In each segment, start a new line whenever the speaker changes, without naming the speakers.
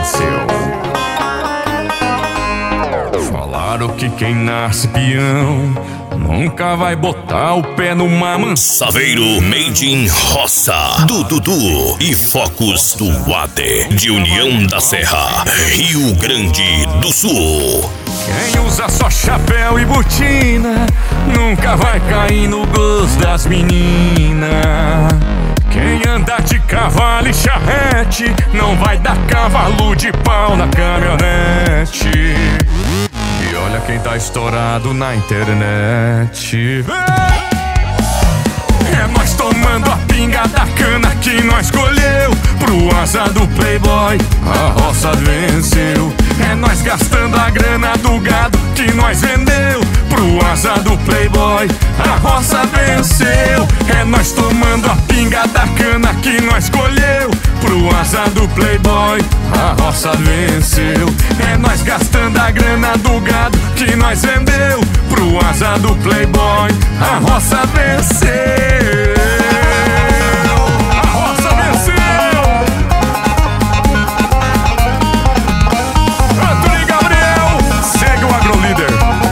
venceu. Falaram que quem nasce peão nunca vai botar o pé numa mansão.
Saveiro Made in Roça, do Dudu e Focus do Water, de União da Serra, Rio Grande do Sul.
Quem usa só chapéu e botina nunca vai cair no gosto das meninas. Quem anda de cavalo e charrete não vai dar cavalo de pau na caminhonete. E olha quem tá estourado na internet. É nós tomando a pinga da cana que nós colheu. Pro asa do playboy a roça venceu. É nós gastando a grana do gado que nós vendeu. Pro asa do playboy a roça venceu. É nós tomando a pinga da cana que nós colheu. Pro asa do playboy a roça venceu. É nós gastando a grana do gado que nós vendeu. Pro asa do playboy a roça venceu. A roça venceu. Antônio Gabriel, segue o AgroLíder.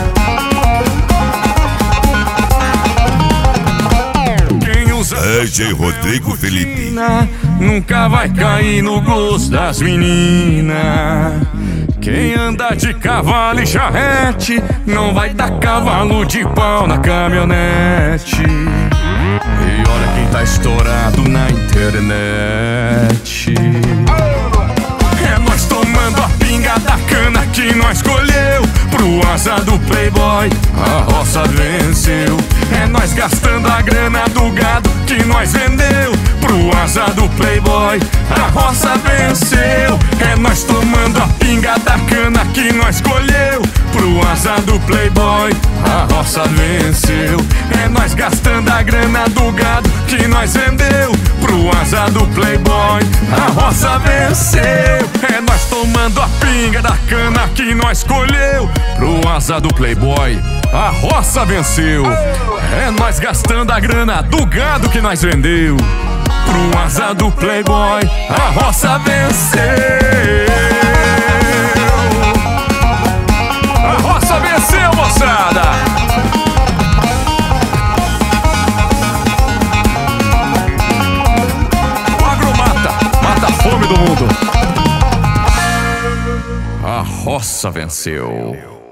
Quem usa
DJ Rodrigo Felipe
nunca vai cair no gosto das meninas. Quem anda de cavalo e charrete não vai dar cavalo de pau na caminhonete. E olha quem tá estourado na internet. É nós tomando a pinga da cana que nós colheu. Pro asa do playboy a roça venceu. É nós gastando a grana do gado que nós vendeu. Pro asa do playboy a roça venceu. É nós tomando a pinga da cana que nós colheu. Pro asa do playboy a roça venceu. É nós gastando a grana do gado que nós vendeu. Pro asa do playboy a roça venceu. É nós tomando a pinga da cana que nós colheu. Pro asa do playboy a roça venceu. É nós gastando a grana do gado que nós vendeu. Pro asa do playboy a roça venceu. A roça venceu, moçada. O agro mata a fome do mundo. A roça venceu.